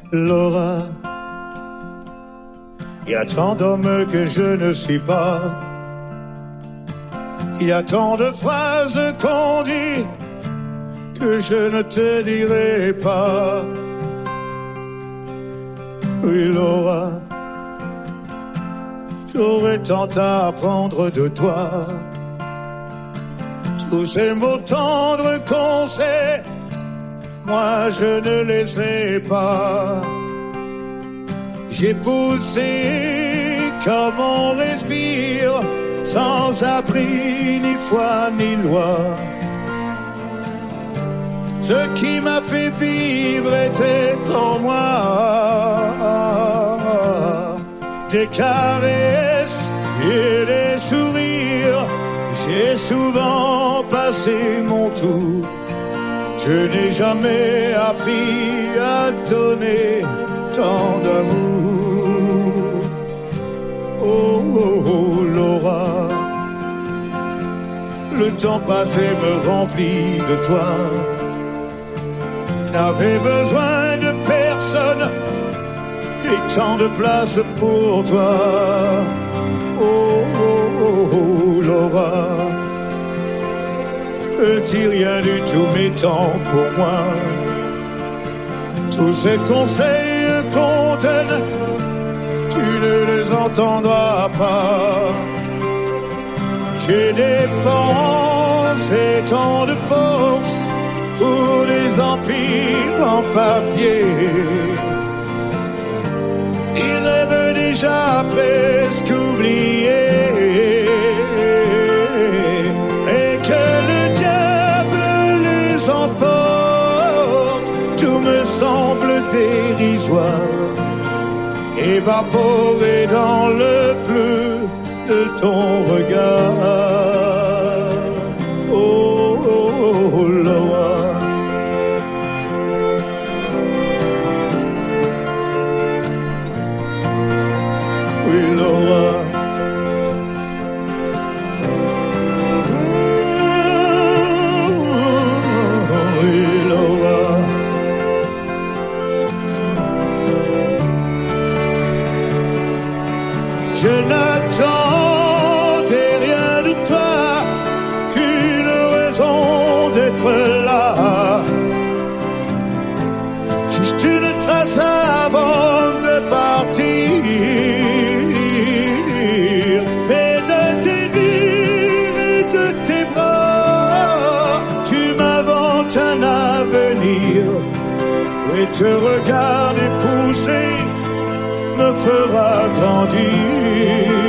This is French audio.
Laura, il y a tant d'hommes que je ne suis pas. Il y a tant de phrases qu'on dit que je ne te dirai pas. Oui, Laura, j'aurais tant à apprendre de toi. Tous ces mots tendres qu'on sait, moi je ne les sais pas. J'ai poussé comme on respire, sans abri, ni foi, ni loi. Ce qui m'a fait vivre était en moi. Des caresses et des sourires, j'ai souvent passé mon tour. Je n'ai jamais appris à donner tant d'amour. Oh, oh, oh, Laura, le temps passé me remplit de toi. N'avais besoin de personne, j'ai tant de place pour toi. Oh, oh, oh, oh, Laura, petit rien du tout m'étant pour moi. Tous ces conseils qu'on donne, tu ne les entendras pas. J'ai dépensé tant de force pour des empires en papier. Ils rêvent déjà presque oubliés. Et que le diable les emporte, tout me semble dérisoire, évaporé dans le bleu de ton regard. Oh, oh, oh, Laura, oui, Laura, oui, Laura. Je n'attendais rien de toi qu'une raison d'être là. Juste une trace avant de partir. Mais de tes rires et de tes bras, tu m'inventes un avenir. Et te regarder pousser me fera grandir.